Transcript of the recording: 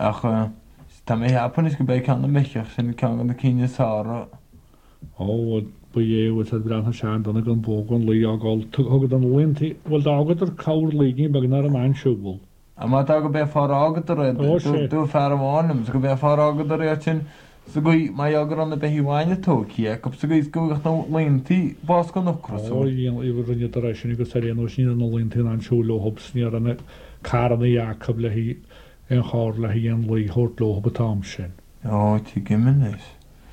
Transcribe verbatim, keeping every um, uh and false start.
ach tá mé hapan is go bé can meich sin can an na cíine sára. Ó bu éh a brenn sean donna an bógan lí aáil tugad an linti bhil agad ar cáir lígin be nar am ansúbal. A má tá go bé far agad dú fer amhánim go bé far agad a ré sin sa go mai agur an na behíháine tóí go sa go gogat na lintí bás go nachrasú. íhar rinne éis sin go sé nó sin an linti ansúla hobsní ar an caranna Jacob le hí an cháir le hí an lí hortló go tám sin. Á tí gimin is.